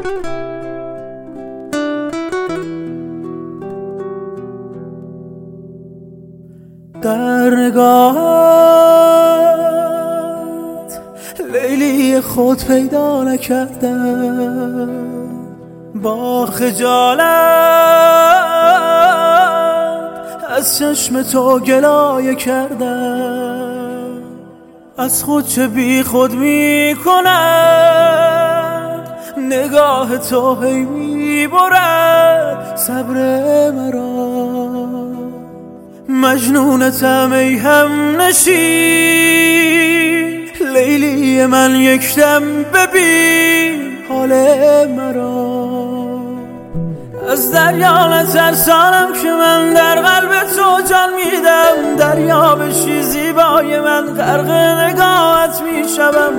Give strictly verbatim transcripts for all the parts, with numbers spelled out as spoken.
در نگاهت لیلی خود پیدا نکردم، با خجالت از چشم تو گلایه کردم. از خود چه بی خود می کند نگاه تو، هی می برد صبر مرا. مجنونتم ای هم نشین لیلی من، یکدم ببین حال مرا. از دریا نترسانم که من در قلب تو جان میدم، دریا بشی زیبای من غرق نگاهت میشوم.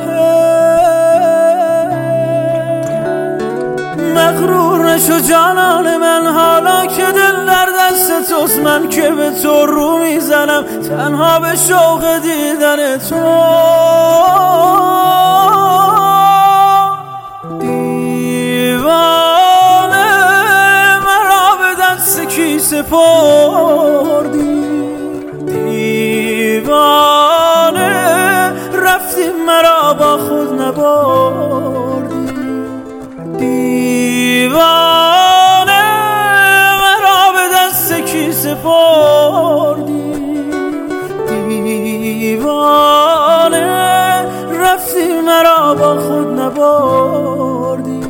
مغرور نشو جانان من، حالا که دل در دست توست، من که به تو رو میزنم تنها به شوق دیدن تو. دیوانه مرا به دست کی سپردی، دیوانه رفتی مرا با خود نبردی. دیوانه مرا به دست کی سپردی، دیوانه رفتی مرا با خود نبردی.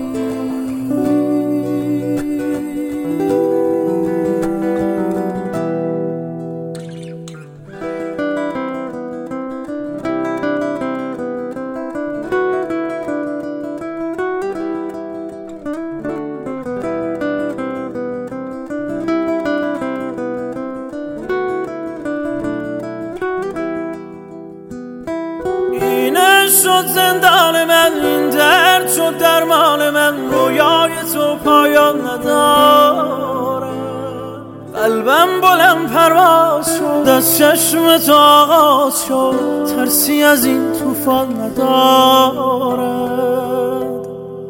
شد زندان من، این درد شد درمان من، رویای تو پایان ندارم. قلبم بلند پرواز شد، از چشم تو آغاز شد، ترسی از این طوفان ندارد.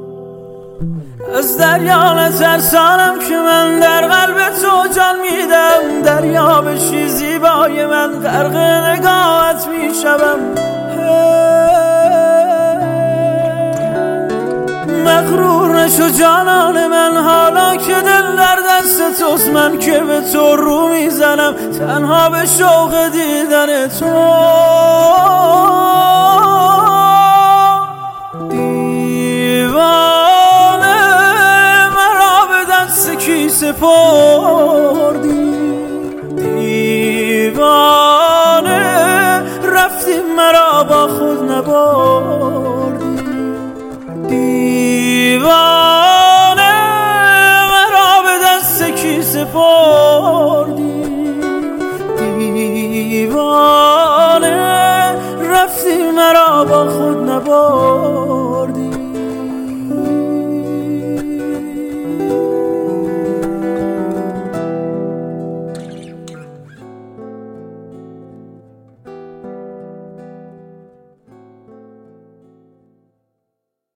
از دریا نترسانم که من در قلب تو جان میدم، دریا بشی زیبای من غرق نگاهت میشوم. مغرور نشو جانان من، حالا که دل در دست توست، من که به تو رو میزنم تنها به شوق دیدن تو. دیوانه مرا به دست کی سپردی،